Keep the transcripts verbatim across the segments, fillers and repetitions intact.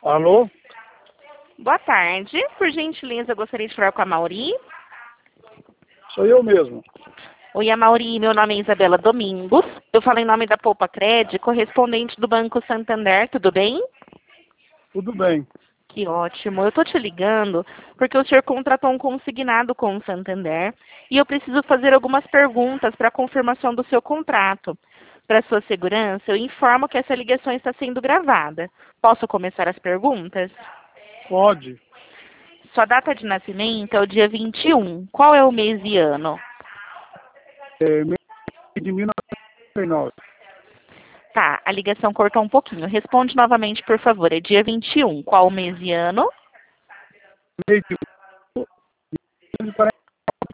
Alô? Boa tarde. Por gentileza, eu gostaria de falar com a Mauri. Sou eu mesmo. Oi, a Mauri. Meu nome é Isabela Domingos. Eu falo em nome da Poupa Cred, correspondente do Banco Santander. Tudo bem? Tudo bem. Que ótimo. Eu tô te ligando porque o senhor contratou um consignado com o Santander e eu preciso fazer algumas perguntas para confirmação do seu contrato. Para sua segurança, eu informo que essa ligação está sendo gravada. Posso começar as perguntas? Pode. Sua data de nascimento é o dia vinte e um. Qual é o mês e ano? É, mês de mil novecentos e noventa e nove. Tá, a ligação cortou um pouquinho. Responde novamente, por favor. É dia vinte e um. Qual o mês e ano? Mês de mil novecentos e quarenta.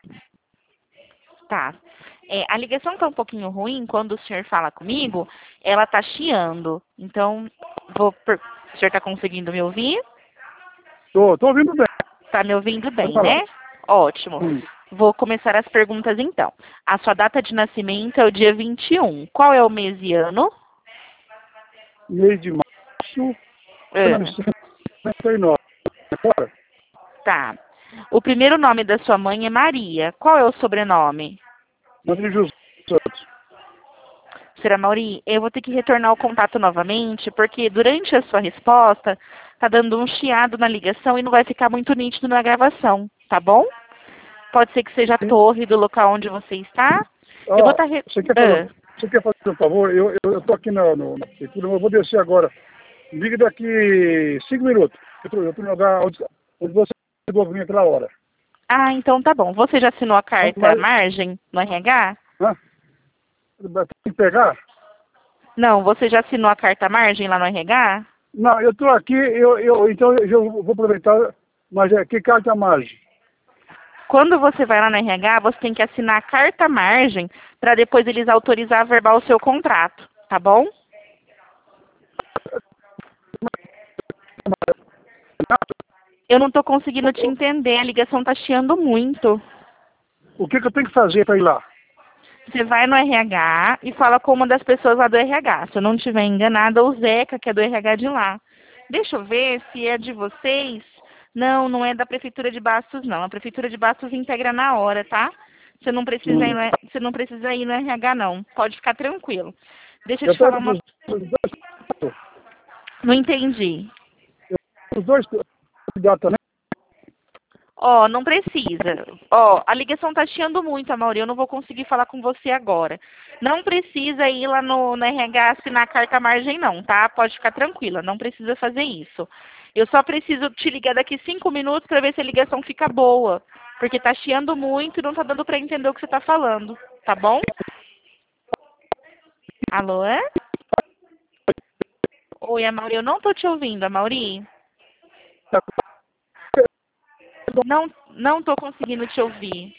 Tá. É, a ligação tá um pouquinho ruim. Quando o senhor fala comigo, ela tá chiando. Então, vou per... o senhor tá conseguindo me ouvir? Tô, tô ouvindo bem. Tá me ouvindo Pode bem, falar. né? Ótimo. Hum. Vou começar as perguntas então. A sua data de nascimento é o dia vinte e um. Qual é o mês e ano? Mês de março de mil É. novecentos e noventa e nove. Agora, Tá. O primeiro nome da sua mãe é Maria. Qual é o sobrenome? Maria José Santos. Senhora Mauri, eu vou ter que retornar o contato novamente, porque durante a sua resposta tá dando um chiado na ligação e não vai ficar muito nítido na gravação, tá bom? Pode ser que seja a torre do local onde você está. Eu vou Ah, estar... Re... você quer fazer, Ah, você quer fazer um favor? Eu, eu, eu tô aqui na, no, na prefeitura, eu vou descer agora. Ligue daqui cinco minutos. Eu tô, eu tô no lugar onde, onde você chegou vir aquela hora. ah, então tá bom. Você já assinou a carta Mas, margem no R H? hã? Tem que pegar? Não, você já assinou a carta margem lá no R H? Não, eu estou aqui, eu, eu, então eu já vou aproveitar, mas é que carta margem? Quando você vai lá no R H, você tem que assinar a carta margem para depois eles autorizar a verbal o seu contrato, tá bom? Eu não estou conseguindo te entender, a ligação tá chiando muito. O que, que eu tenho que fazer para ir lá? Você vai no R H e fala com uma das pessoas lá do R H. Se eu não estiver enganada, o Zeca, que é do R H de lá. Deixa eu ver se é de vocês. Não, não é da Prefeitura de Bastos, não. A Prefeitura de Bastos integra na hora, tá? Você não precisa ir Hum. no, você não precisa ir no R H, não. Pode ficar tranquilo. Deixa eu Eu te falar estou uma... dos, dos dois, Não entendi. os dois candidatos também. Ó, não precisa. Ó, a ligação tá chiando muito, Amaury. Eu não vou conseguir falar com você agora. Não precisa ir lá no, no R H assinar a carta margem, não, tá? Pode ficar tranquila, não precisa fazer isso. Eu só preciso te ligar daqui cinco minutos para ver se a ligação fica boa. Porque tá chiando muito e não tá dando para entender o que você tá falando. Tá bom? Alô, é? Oi, Amaury, eu não tô te ouvindo, Amaury. Não, não tô conseguindo te ouvir.